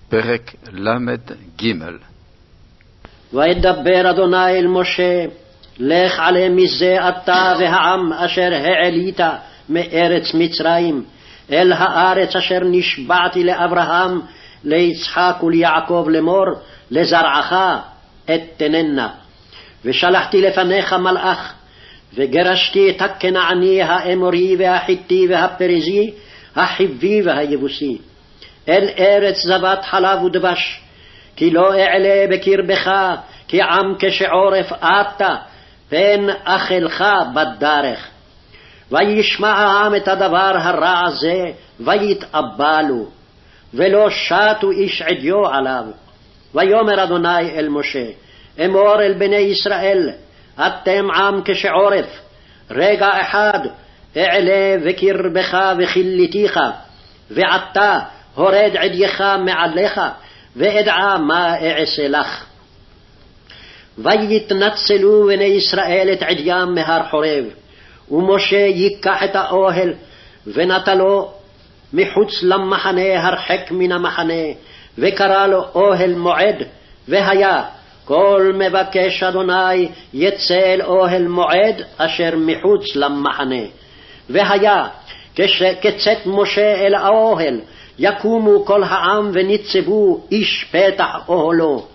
פרק ל"ג. וידבר אדוני אל משה, לך עלה מזה אתה והעם אשר העלית מארץ מצרים, אל הארץ אשר נשבעתי לאברהם, ליצחק וליעקב לאמור, לזרעך אתננה. ושלחתי לפניך מלאך, וגרשתי את הכנעני, האמורי והחיתי והפריזי, החיבי והיבוסי, אל ארץ זבת חלב ודבש, כי לא אעלה בקרבך, כי עם כשעורף אתה, פן אכלך בדרך. וישמע העם את הדבר הרע הזה, ויתאבלו, ולא שטו איש עדיו עליו. ויאמר אדוני אל משה, אמור אל בני ישראל, אתם עם כשעורף, רגע אחד אעלה בקרבך וכיליתיך, ועתה הורד עדייך מעליך, ואדע מה אעשה לך. ויתנצלו בני ישראל את עדיים מהר חורב, ומשה ייקח את האוהל ונטלו מחוץ למחנה הרחק מן המחנה, וקרא לו אוהל מועד. והיה כל מבקש אדוני יצא אל אוהל מועד אשר מחוץ למחנה. והיה כשקצת משה אל האוהל, יקומו כל העם וניצבו איש פתח אוהלו,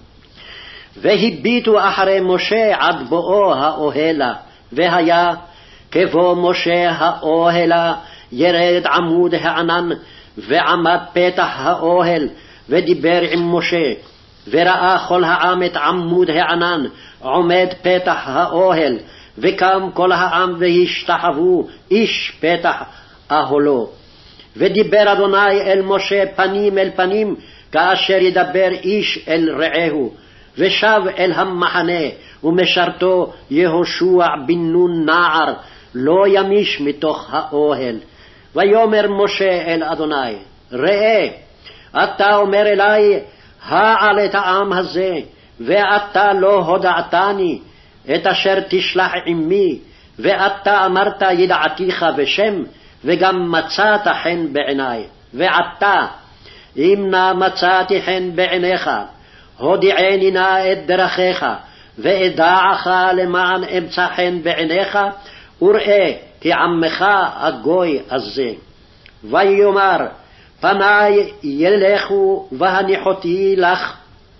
והביטו אחרי משה עד בואו האוהלה. והיה כבוא משה האוהלה, ירד עמוד הענן, ועמד פתח האוהל, ודיבר עם משה. וראה כל העם את עמוד הענן עומד פתח האוהל, וקם כל העם והשתחוו איש פתח אוהלו. ודיבר אדוני אל משה פנים אל פנים, כאשר ידבר איש אל רעהו. ושב אל המחנה, ומשרתו יהושע בן נון נער, לא ימיש מתוך האוהל. ויאמר משה אל אדוני, ראה, אתה אומר אלי, העל את העם הזה, ואתה לא הודעתני את אשר תשלח עמי, ואתה אמרת ידעתיך בשם, וגם מצאת חן בעיני. ועתה אם נא מצאתי חן בעיניך, הודיעני נא את דרכיך, ואדעך למען אמצא חן בעיניך, וראה כי עמך הגוי הזה. ויאמר, פני ילכו והניחותי לך.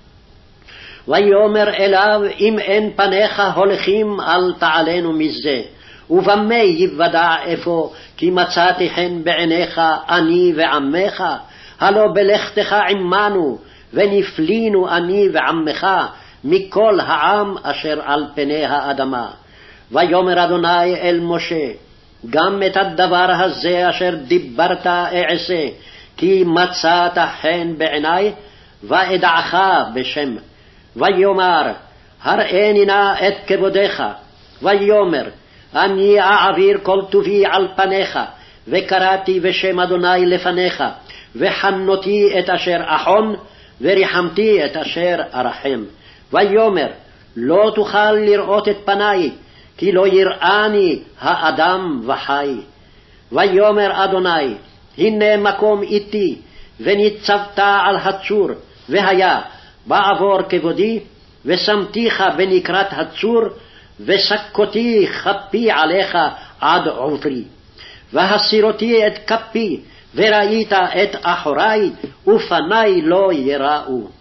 ויאמר אליו, אם אין פניך הולכים, אל תעלנו מזה. ובמה יוודע אפוא כי מצאתי חן בעיניך אני ועמך? הלא בלכתך עמנו, ונפלינו אני ועמך מכל העם אשר על פני האדמה. ויאמר אדוני אל משה, גם את הדבר הזה אשר דיברת אעשה, כי מצאת חן בעיני, ואדעך בשם. ויאמר, הראני נא את כבודך. ויאמר, אני אעביר כל טובי על פניך, וקראתי בשם אדוני לפניך, וחנותי את אשר אחון, וריחמתי את אשר ארחם. ויאמר, לא תוכל לראות את פני, כי לא יראני האדם וחי. ויאמר אדוני, הנה מקום איתי, וניצבת על הצור, והיה בעבור כבודי, ושמתיך בנקרת הצור, וסקותי כפי עליך עד עופרי. והסירותי את כפי, וראית את אחורי, ופני לא יראו.